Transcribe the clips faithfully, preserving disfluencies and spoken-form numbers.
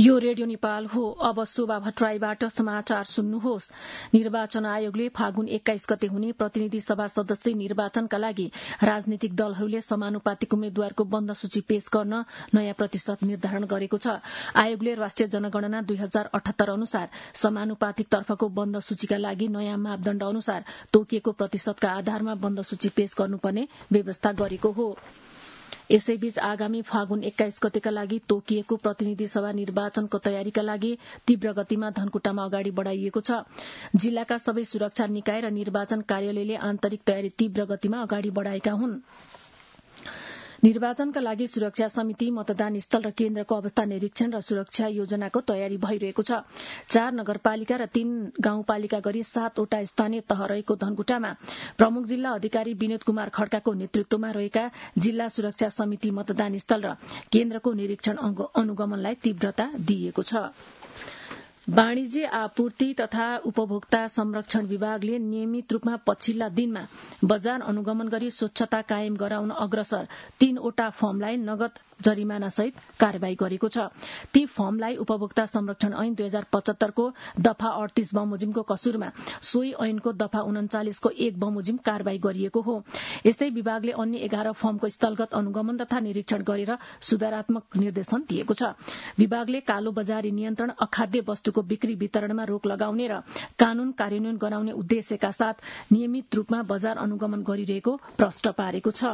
यो रेडियो नेपाल हो। अब शोभा भट्टराईबाट समाचार सुन्नुहोस्। निर्वाचन आयोगले फागुन एक्काइस गते हुने प्रतिनिधि सभा सदस्य निर्वाचनका लागि राजनीतिक दलहरूले समानुपातिक उम्मेद्वारको बन्द सूची पेश गर्न नयाँ प्रतिशत निर्धारण गरेको छ। आयोगले राष्ट्रिय जनगणना दुई हजार अठहत्तर अनुसार समानुपातिक तर्फको बन्द सूचीका लागि नयाँ मापदण्ड अनुसार तोकिएको प्रतिशतका आधारमा बन्द सूची पेश गर्नुपर्ने व्यवस्था गरेको हो। यसैबीच आगामी फागुन एक्काइस गतेका लागि तोकिएको प्रतिनिधि सभा निर्वाचनको तयारीका लागि तीव्र गतिमा धनकुटामा अगाडि बढ़ाइएको छ। जिल्लाका सबै सुरक्षा निकाय र निर्वाचन कार्यालयले आन्तरिक तयारी तीव्र गतिमा अगाडि बढ़ाएका हुन्। निर्वाचनका लागि सुरक्षा समिति, मतदान स्थल र केन्द्रको अवस्था निरीक्षण र सुरक्षा योजनाको तयारी भइरहेको छ। चार नगरपालिका र तीन गाउँपालिका गरी सातवटा स्थानीय तह रहेको धनकुटामा प्रमुख जिल्ला अधिकारी विनोद कुमार खड्काको नेतृत्वमा रहेका जिल्ला सुरक्षा समिति मतदान स्थल र केन्द्रको निरीक्षण अनुगमनलाई तीव्रता दिइएको छ। वाणिज्य आपूर्ति तथा उपभोक्ता संरक्षण विभागले नियमित रूपमा पछिल्ला दिनमा बजार अनुगमन गरी स्वच्छता कायम गराउन अग्रसर तीनवटा फर्मलाई नगद जरिमाना सहित कार्यवाही गरेको छ। ती फर्मलाई उपभोक्ता संरक्षण ऐन दुई हजार पचहत्तरको दफा अडतीस बमोजिमको कसुरमा सोही ऐनको दफा उन्चालिसको एक बमोजिम कार्यवाही गरिएको हो। यस्तै विभागले अन्य एघार फर्मको स्थलगत अनुगमन तथा निरीक्षण गरेर सुधारात्मक निर्देशन दिएको छ। विभागले कालो बजारी नियन्त्रण, अखाद्य वस्तुको बिक्री वितरणमा रोक लगाउने र कानून कार्यान्वयन गराउने उद्देश्यका साथ नियमित रूपमा बजार अनुगमन गरिरहेको प्रष्ट पारेको छ।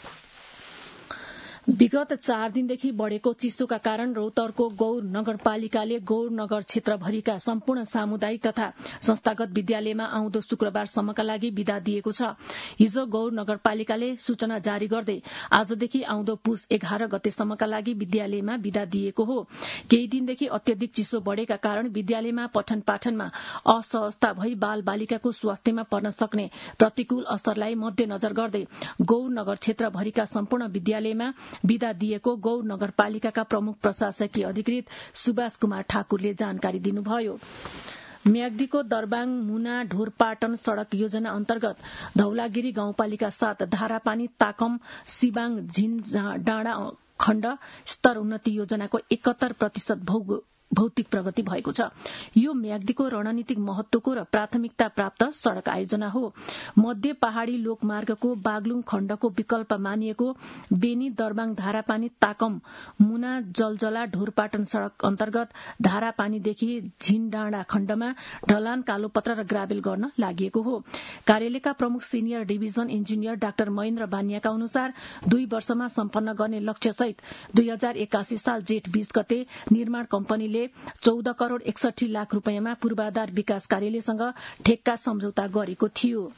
विगत चार दिनदेखि बढ़ेको चिसोका कारण रौतहटको गौर नगरपालिकाले गौर नगर क्षेत्रभरिका सम्पूर्ण सामुदायिक तथा संस्थागत विद्यालयमा आउँदो शुक्रबारसम्मका लागि विदा दिएको छ। हिजो गौर नगरपालिकाले सूचना जारी गर्दै आजदेखि आउँदो पुस एघार गतेसम्मका लागि विद्यालयमा विदा दिएको हो। केही दिनदेखि अत्यधिक चिसो बढ़ेका कारण विद्यालयमा पठन पाठनमा असहजता भई बाल बालिकाको स्वास्थ्यमा पर्न सक्ने प्रतिकूल असरलाई मध्यनजर गर्दै गौर नगर क्षेत्रभरिका सम्पूर्ण विद्यालयमा विदा दिएको गौर नगरपालिकाका प्रमुख प्रशासकीय अधिकृत सुभाष कुमार ठाकुरले जानकारी दिनुभयो। म्याग्दीको दरबाङ मुना ढोरपाटन सड़क योजना अन्तर्गत धौलागिरी गाउँपालिका सात धारापानी ताकम सिबाङ झिन डाँडा खण्ड स्तर उन्नति योजनाको एकात्तर प्रतिशत भौतिक प्रगति भएको छ। यो म्याग्दीको रणनीतिक महत्वको र प्राथमिकता प्राप्त सड़क आयोजना हो। मध्य पहाड़ी लोकमार्गको बागलुङ खण्डको विकल्प मानिएको बेनी दरबाङ धारापानी ताकम मुना जलजला ढोरपाटन सड़क अन्तर्गत धारापानीदेखि झिनडाँडा खण्डमा ढलान, कालोपत्र र ग्राभेल गर्न लागि हो। कार्यालयका प्रमुख senior division engineer doctor Mahendra बानियाका अनुसार दुई वर्षमा सम्पन्न गर्ने लक्ष्यसहित दुई हजार एकासी साल जेठ बीस गते निर्माण कम्पनीले चौध करोड़ एकसठी लाख रूपियाँमा पूर्वाधार विकास कार्यालयसँग ठेक्का सम्झौता गरेको थियो।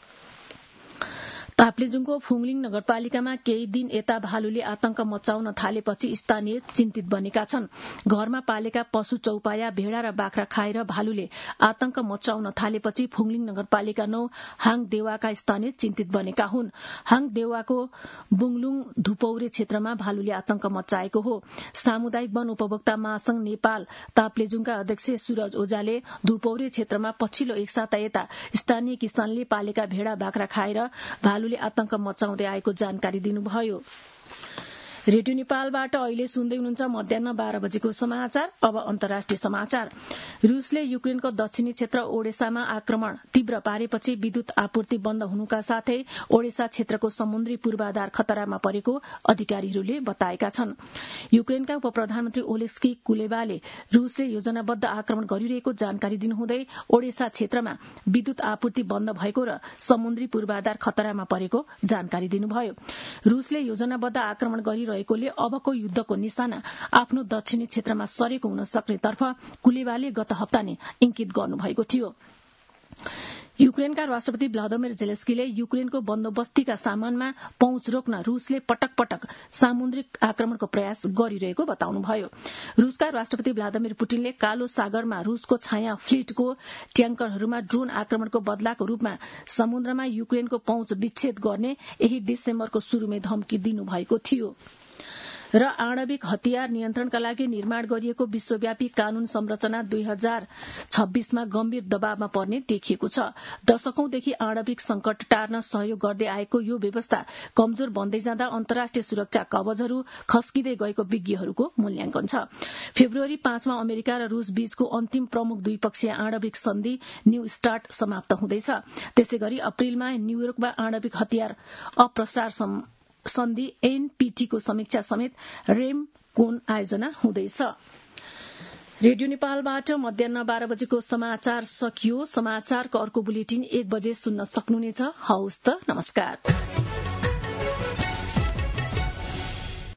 ताप्लेजुङको फुङलिङ नगरपालिकामा केही दिन यता भालुले आतंक मचाउन थालेपछि स्थानीय चिन्तित बनेका छन्। घरमा पालेका पशु चौपाया, भेड़ा र बाख्रा खाएर भालुले आतंक मचाउन थालेपछि फुङलिङ नगरपालिका नौ हाङ देवाका स्थानीय चिन्तित बनेका हुन्। हाङ देवाको बुङलुङ धुपौरे क्षेत्रमा भालुले आतंक मचाएको हो। सामुदायिक वन उपभोक्ता महासंघ नेपाल ताप्लेजुङका अध्यक्ष सूरज ओझाले धुपौरे क्षेत्रमा पछिल्लो एक साता यता स्थानीय किसानले पालेका भेड़ा बाख्रा खाएर भालु आतंक मचाउँदै आएको जानकारी दिनुभयो। रेडियो नेपालबाट अहिले सुन्दै हुनुहुन्छ मध्याह बाह्र बजेको समाचार। अब अन्तर्राष्ट्रिय समाचार। रूसले युक्रेनको दक्षिणी क्षेत्र ओडेसामा आक्रमण तीव्र पारेपछि विद्युत आपूर्ति बन्द हुनुका साथै ओडेसा क्षेत्रको समुद्री पूर्वाधार खतरामा परेको अधिकारीहरूले बताएका छन्। युक्रेनका उप प्रधानमन्त्री ओलेस्की कुलेबाले रूसले योजनाबद्ध आक्रमण गरिरहेको जानकारी दिनुहुँदै ओडेसा क्षेत्रमा विद्युत आपूर्ति बन्द भएको र समुद्री पूर्वाधार खतरामा परेको जानकारी दिनुभयो। रूसले योजनाबद्ध आक्रमण गरि रहेकोले अबको युद्धको निशाना आफ्नो दक्षिणी क्षेत्रमा सरेको हुन सक्ने तर्फ कुलेबाले गत हप्ता नै इंकित गर्नुभएको थियो। युक्रेनका राष्ट्रपति भ्लादिमिर जेलेन्स्कीले युक्रेनको बन्दोबस्तीका सामानमा पहुँच रोक्न रूसले पटक पटक सामुद्रिक आक्रमणको प्रयास गरिरहेको बताउनुभयो। रूसका राष्ट्रपति भ्लादिमिर पुटिनले कालो सागरमा रूसको छाया फ्लीटको ट्याङ्करहरूमा ड्रोन आक्रमणको बदलाको रूपमा समुद्रमा युक्रेनको पहुँच विच्छेद गर्ने यही डिसेम्बरको शुरूमै धम्की दिनुभएको थियो। र आणविक हतियार नियन्त्रणका लागि निर्माण गरिएको विश्वव्यापी कानून संरचना दुई हजार छब्बीसमा गम्भीर दबावमा पर्ने देखिएको छ। दशकौंदेखि आणविक संकट टार्न सहयोग गर्दै आएको यो व्यवस्था कमजोर बन्दै जाँदा अन्तर्राष्ट्रिय सुरक्षा कवचहरू खस्किँदै गएको विज्ञहरूको मूल्याङ्कन छ। फेब्रुअरी पाँचमा अमेरिका र रूस बीचको अन्तिम प्रमुख द्विपक्षीय आणविक सन्धि न्यू स्टार्ट समाप्त हुँदैछ। त्यसैगरी अप्रेलमा न्यूयोर्कमा आणविक हतियार अप्रसार सन्धि एनपीटीको समीक्षा समेत रेमकोन आयोजना हुँदैछ। रेडियो नेपालबाट मध्याह बाह्र बजेको समाचार सकियो। समाचारको अर्को बुलेटिन एक बजे सुन्न सक्नुहुनेछ। हवस् त, नमस्कार।